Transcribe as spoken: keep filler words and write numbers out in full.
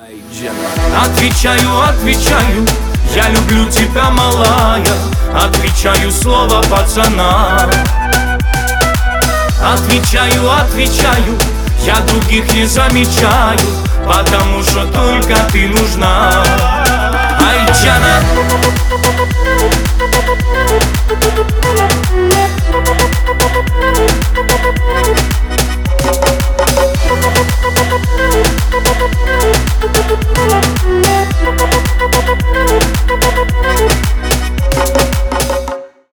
Отвечаю, отвечаю, я люблю тебя, малая. Отвечаю слово пацана. Отвечаю, отвечаю, я других не замечаю, потому что только ты нужна. Ай, Джана.